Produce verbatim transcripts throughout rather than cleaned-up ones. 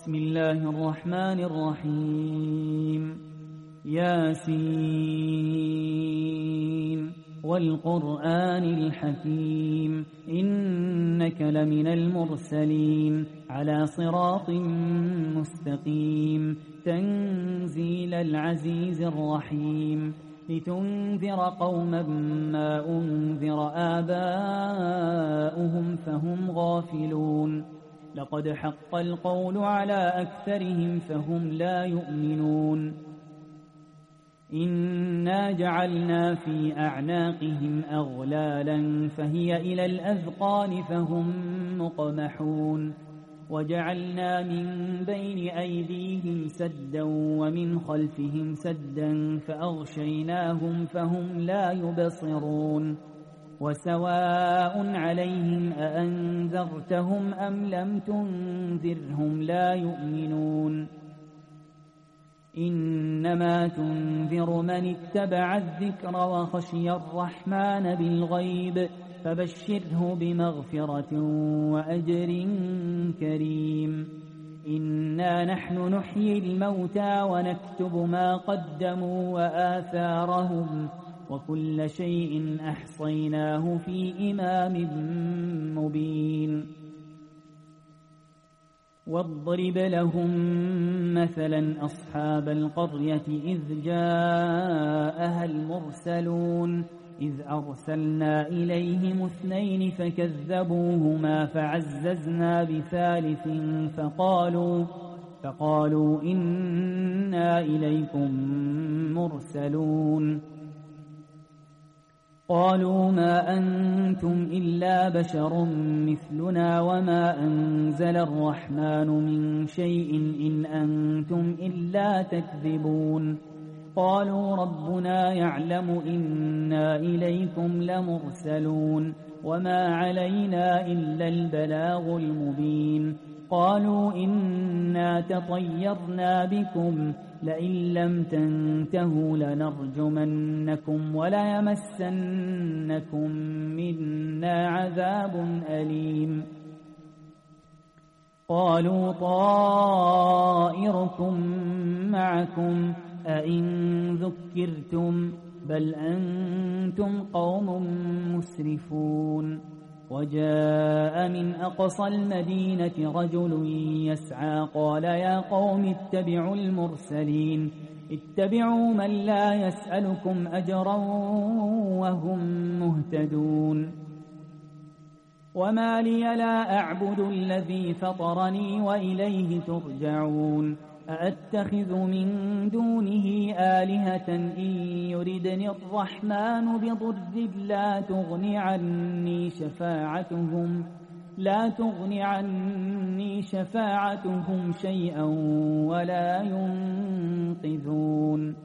بسم الله الرحمن الرحيم ياسين والقرآن الحكيم إنك لمن المرسلين على صراط مستقيم تنزيل العزيز الرحيم لتنذر قوما ما أنذر آباؤهم فهم غافلون لقد حق القول على أكثرهم فهم لا يؤمنون إنا جعلنا في أعناقهم أغلالا فهي إلى الأذقان فهم مقمحون وجعلنا من بين أيديهم سدا ومن خلفهم سدا فأغشيناهم فهم لا يبصرون وسواء عليهم أأنذرتهم أم لم تنذرهم لا يؤمنون إنما تنذر من اتبع الذكر وخشي الرحمن بالغيب فبشره بمغفرة وأجر كريم إنا نحن نحيي الموتى ونكتب ما قدموا وآثارهم وكل شيء أحصيناه في إمام مبين واضرب لهم مثلا أصحاب القرية إذ جاءها المرسلون إذ أرسلنا إليهم اثنين فكذبوهما فعززنا بثالث فقالوا فقالوا إنا إليكم مرسلون قالوا ما أنتم إلا بشر مثلنا وما أنزل الرحمن من شيء إن أنتم إلا تكذبون قالوا ربنا يعلم إنا إليكم لمرسلون وما علينا إلا البلاغ المبين قالوا إنا تطيرنا بكم لئن لم تنتهوا لنرجمنكم وليمسنكم منا عذاب أليم قالوا طائركم معكم أئن ذكرتم بل أنتم قوم مسرفون وجاء من أقصى المدينة رجل يسعى قال يا قوم اتبعوا المرسلين اتبعوا من لا يسألكم أجرا وهم مهتدون وما لي لا أعبد الذي فطرني وإليه ترجعون أأتخذ من دونه آلهة إن يردني الرحمن بضر لا تغني عني شفاعتهم لا تغني عني شفاعتهم شيئا ولا ينقذون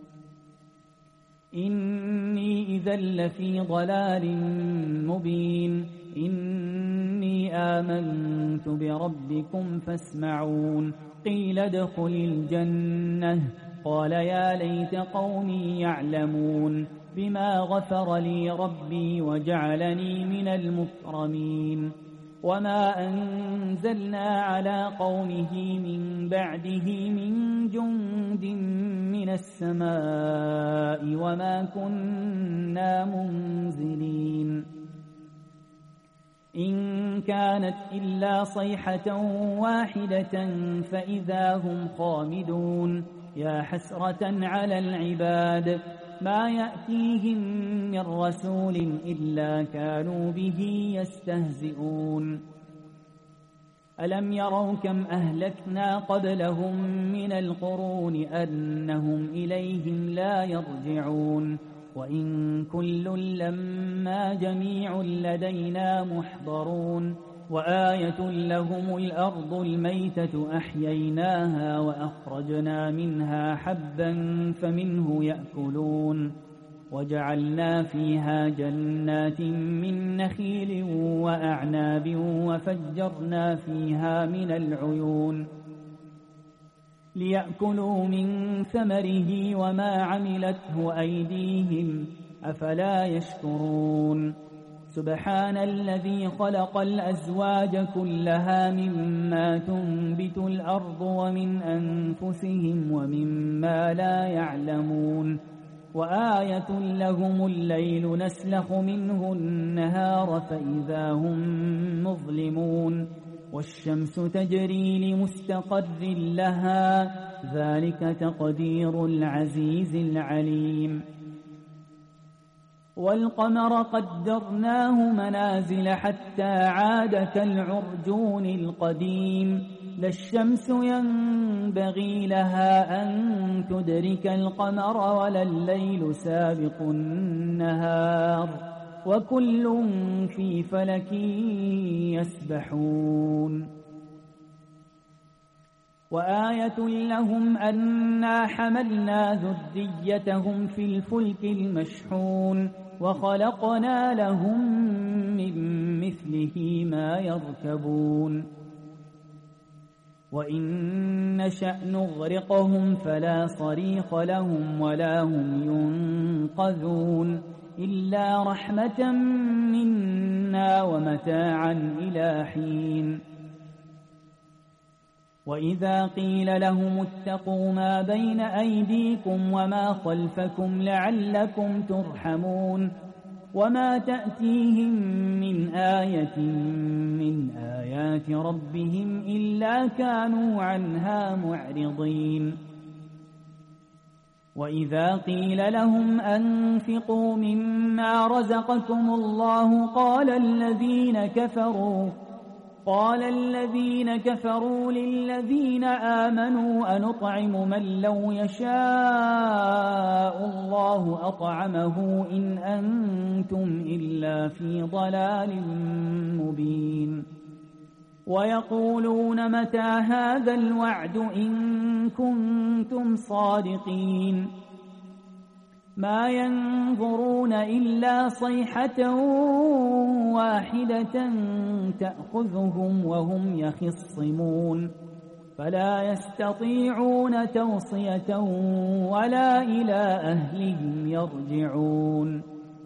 إني إذا لفي ضلال مبين إني آمنت بربكم فاسمعون قيل ادخل الجنة قال يا ليت قومي يعلمون بما غفر لي ربي وجعلني من المكرمين وما أنزلنا على قومه من بعده من جند من السماء وما كنا منزلين إن كانت إلا صيحة واحدة فإذا هم خامدون يا حسرة على العباد ما يأتيهم من رسول إلا كانوا به يستهزئون ألم يروا كم أهلكنا قبلهم من القرون أنهم إليهم لا يرجعون وإن كل لما جميع لدينا محضرون وآية لهم الأرض الميتة أحييناها وأخرجنا منها حبا فمنه يأكلون وجعلنا فيها جنات من نخيل وأعناب وفجرنا فيها من العيون ليأكلوا من ثمره وما عملته أيديهم أفلا يشكرون سبحان الذي خلق الأزواج كلها مما تنبت الأرض ومن أنفسهم ومما لا يعلمون وآية لهم الليل نسلخ منه النهار فإذا هم مظلمون والشمس تجري لمستقر لها ذلك تقدير العزيز العليم والقمر قدرناه منازل حتى عاد كالعرجون القديم لا الشمس ينبغي لها أن تدرك القمر ولا الليل سابق النهار وكل في فلك يسبحون وآية لهم أنا حملنا ذريتهم في الفلك المشحون وخلقنا لهم من مثله ما يركبون وإن نشأ نغرقهم فلا صريخ لهم ولا هم ينقذون إلا رحمة منا ومتاعا إلى حين وإذا قيل لهم اتقوا ما بين أيديكم وما خلفكم لعلكم ترحمون وما تأتيهم من آية من آيات ربهم إلا كانوا عنها معرضين وإذا قيل لهم أنفقوا مما رزقكم الله قال الذين كفروا قال الذين كفروا للذين آمنوا أنطعم من لو يشاء الله أطعمه إن أنتم إلا في ضلال مبين ويقولون متى هذا الوعد إن كنتم صادقين ما ينظرون إلا صيحة واحدة تأخذهم وهم يخصمون فلا يستطيعون توصية ولا إلى أهلهم يرجعون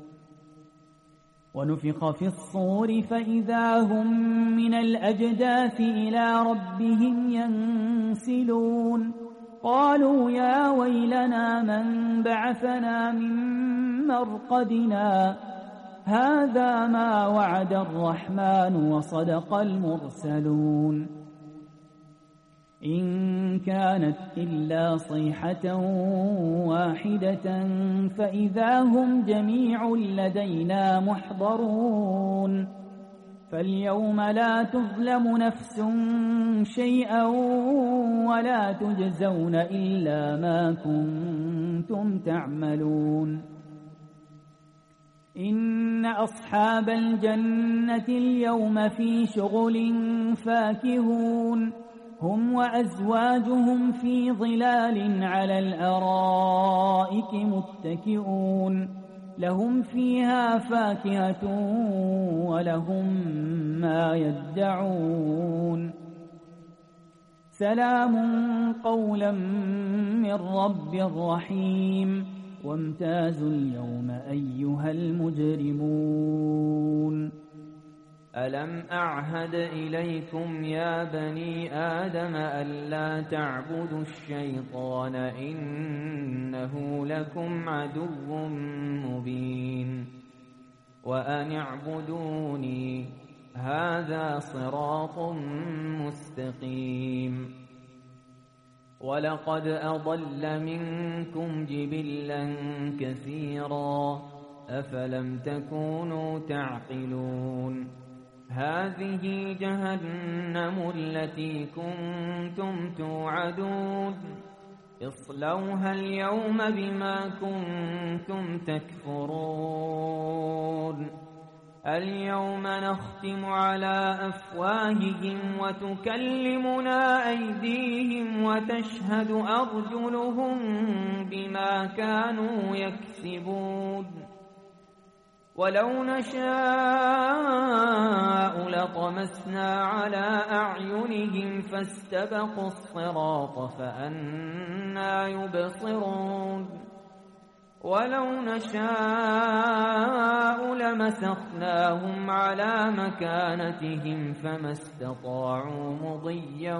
ونفخ في الصور فإذا هم من الأجداث إلى ربهم ينسلون قالوا يا ويلنا من بعثنا من مرقدنا هذا ما وعد الرحمن وصدق المرسلون إن كانت إلا صيحة واحدة فإذا هم جميع لدينا محضرون فاليوم لا تظلم نفس شيئا ولا تجزون إلا ما كنتم تعملون إن أصحاب الجنة اليوم في شغل فاكهون هم وأزواجهم في ظلال على الأرائك متكئون لهم فيها فاكهة ولهم ما يدعون سلام قولا من رب رحيم وامتازوا اليوم أيها المجرمون ألم أعهد إليكم يا بني آدم ألا تعبدوا الشيطان إنه لكم عدو مبين وأن اعبدوني هذا صراط مستقيم ولقد أضل منكم جبلا كثيرا أفلم تكونوا تعقلون هذه جهنم التي كنتم توعدون اصلوها اليوم بما كنتم تكفرون اليوم نختم على أفواههم وتكلمنا أيديهم وتشهد أرجلهم بما كانوا يكسبون ولو نشاء لطمسنا على أعينهم فاستبقوا الصراط فأنى يبصرون ولو نشاء لمسخناهم على مكانتهم فما استطاعوا مضيا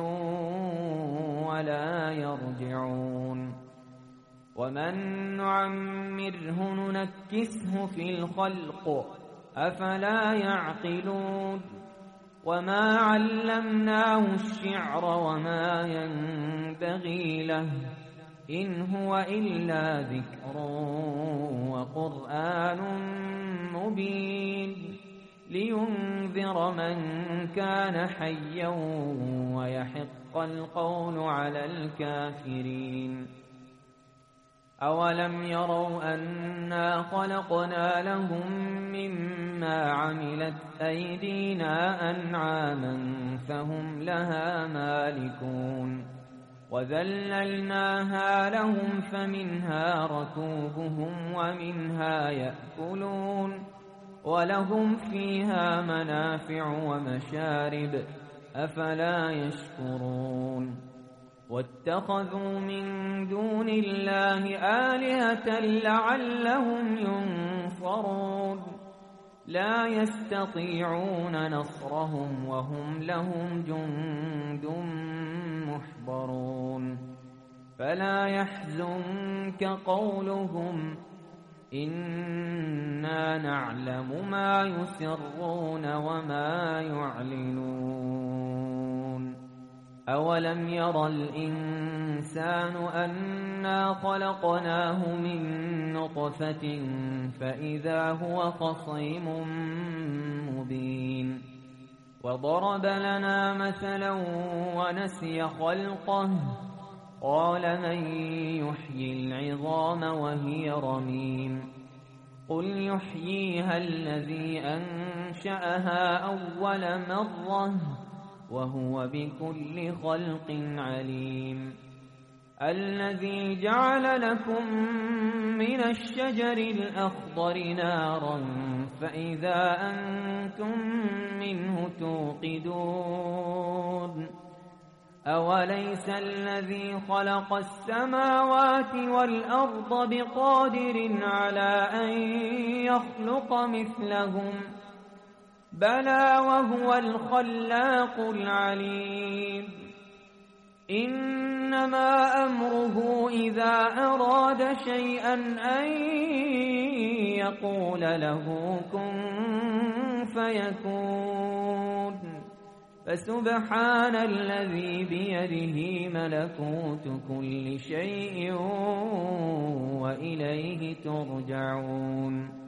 ولا يرجعون ومن نعمره ننكسه في الخلق أفلا يعقلون وما علمناه الشعر وما ينبغي له إن هو إلا ذكر وقرآن مبين لينذر من كان حيا ويحق القول على الكافرين أولم يروا أنا خلقنا لهم مما عملت أيدينا أنعاما فهم لها مالكون وذللناها لهم فمنها ركوبهم ومنها يأكلون ولهم فيها منافع ومشارب أفلا يشكرون واتخذوا من دون الله آلهة لعلهم ينصرون لا يستطيعون نصرهم وهم لهم جند محضرون فلا يحزنك قولهم إنا نعلم ما يسرون وما يعلنون أولم يرى الإنسان أنا خلقناه من نطفة فإذا هو خصيم مبين وضرب لنا مثلا ونسي خلقه قال من يحيي العظام وهي رميم قل يحييها الذي أنشأها أول مرة وهو بكل خلق عليم الذي جعل لكم من الشجر الأخضر نارا فإذا أنتم منه توقدون أوليس الذي خلق السماوات والأرض بقادر على أن يخلق مثلهم بلى وهو الخلاق العليم إنما أمره إذا أراد شيئا أن يقول له كن فيكون فسبحان الذي بيده ملكوت كل شيء وإليه ترجعون